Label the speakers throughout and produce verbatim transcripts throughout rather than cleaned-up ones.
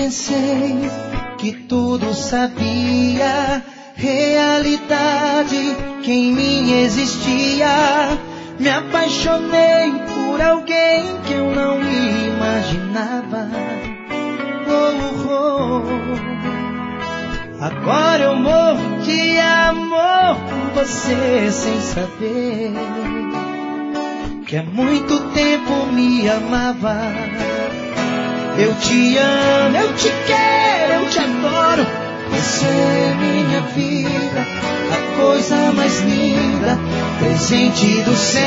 Speaker 1: pensei que tudo sabia, realidade que em mim existia. Me apaixonei por alguém que eu não imaginava. Oh, oh. Agora eu morro de amor por você sem saber que há muito tempo me amava. Eu te amo, eu te quero, eu te adoro. Você é minha vida, a coisa mais linda, presente do céu.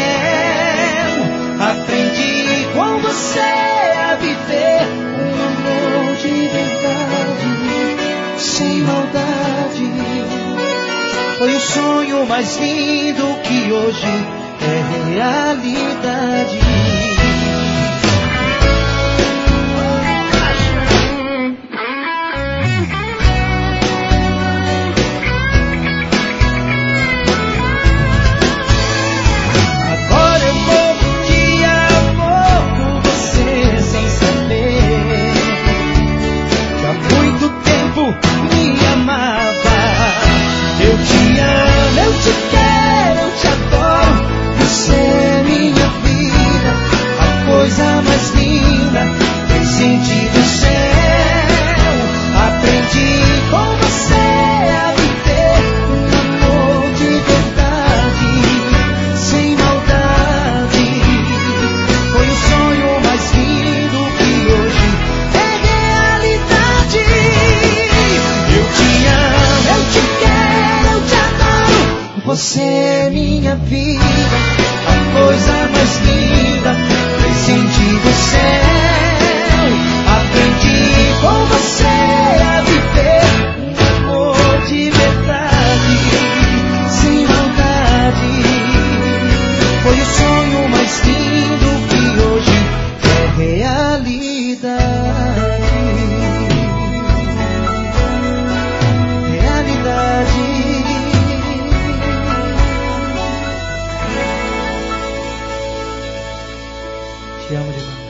Speaker 1: Aprendi com você a viver um amor de verdade, sem maldade. Foi o sonho mais lindo que hoje é realidade. Você é minha vida, a coisa mais linda, presente do céu. Aprendi com você a viver um amor de verdade, sem maldade. Foi o sonho mais lindo que hoje é realidade. Realidade. Te amo demais.